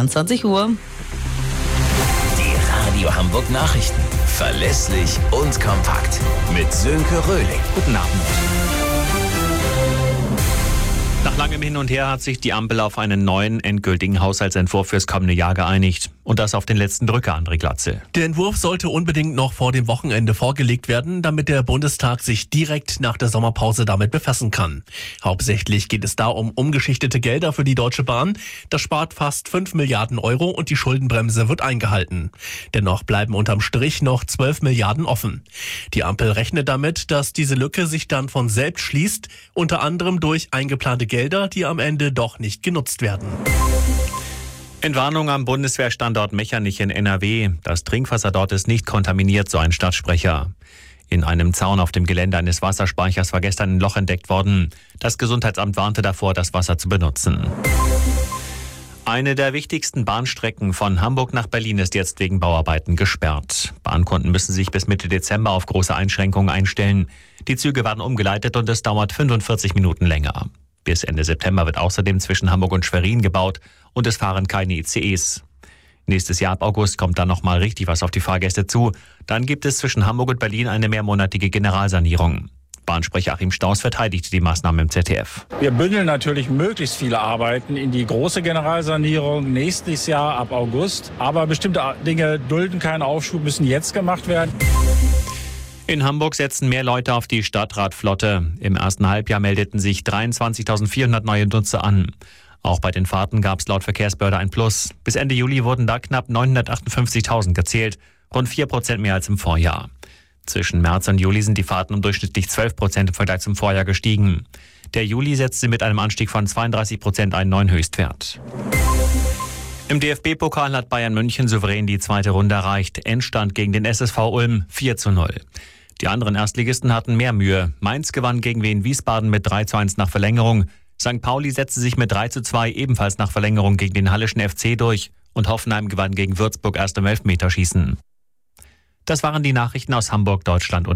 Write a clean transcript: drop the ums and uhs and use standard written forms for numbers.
22 Uhr. Die Radio Hamburg Nachrichten. Verlässlich und kompakt. Mit Sönke Röhling. Guten Abend. Nach langem Hin und Her hat sich die Ampel auf einen neuen, endgültigen Haushaltsentwurf fürs kommende Jahr geeinigt. Und das auf den letzten Drücker, André Glatze. Der Entwurf sollte unbedingt noch vor dem Wochenende vorgelegt werden, damit der Bundestag sich direkt nach der Sommerpause damit befassen kann. Hauptsächlich geht es da um umgeschichtete Gelder für die Deutsche Bahn. Das spart fast 5 Milliarden Euro und die Schuldenbremse wird eingehalten. Dennoch bleiben unterm Strich noch 12 Milliarden offen. Die Ampel rechnet damit, dass diese Lücke sich dann von selbst schließt, unter anderem durch eingeplante Gelder, die am Ende doch nicht genutzt werden. Entwarnung am Bundeswehrstandort Mechernich in NRW. Das Trinkwasser dort ist nicht kontaminiert, so ein Stadtsprecher. In einem Zaun auf dem Gelände eines Wasserspeichers war gestern ein Loch entdeckt worden. Das Gesundheitsamt warnte davor, das Wasser zu benutzen. Eine der wichtigsten Bahnstrecken von Hamburg nach Berlin ist jetzt wegen Bauarbeiten gesperrt. Bahnkunden müssen sich bis Mitte Dezember auf große Einschränkungen einstellen. Die Züge werden umgeleitet und es dauert 45 Minuten länger. Bis Ende September wird außerdem zwischen Hamburg und Schwerin gebaut und es fahren keine ICEs. Nächstes Jahr ab August kommt dann nochmal richtig was auf die Fahrgäste zu. Dann gibt es zwischen Hamburg und Berlin eine mehrmonatige Generalsanierung. Bahnsprecher Achim Staus verteidigte die Maßnahmen im ZDF. Wir bündeln natürlich möglichst viele Arbeiten in die große Generalsanierung nächstes Jahr ab August. Aber bestimmte Dinge dulden keinen Aufschub, müssen jetzt gemacht werden. In Hamburg setzen mehr Leute auf die Stadtradflotte. Im ersten Halbjahr meldeten sich 23.400 neue Nutzer an. Auch bei den Fahrten gab es laut Verkehrsbehörde ein Plus. Bis Ende Juli wurden da knapp 958.000 gezählt, rund 4% mehr als im Vorjahr. Zwischen März und Juli sind die Fahrten um durchschnittlich 12% im Vergleich zum Vorjahr gestiegen. Der Juli setzte mit einem Anstieg von 32% einen neuen Höchstwert. Im DFB-Pokal hat Bayern München souverän die zweite Runde erreicht. Endstand gegen den SSV Ulm 4:0. Die anderen Erstligisten hatten mehr Mühe. Mainz gewann gegen Wien Wiesbaden mit 3:1 nach Verlängerung. St. Pauli setzte sich mit 3:2 ebenfalls nach Verlängerung gegen den Halleschen FC durch. Und Hoffenheim gewann gegen Würzburg erst im Elfmeterschießen. Das waren die Nachrichten aus Hamburg, Deutschland und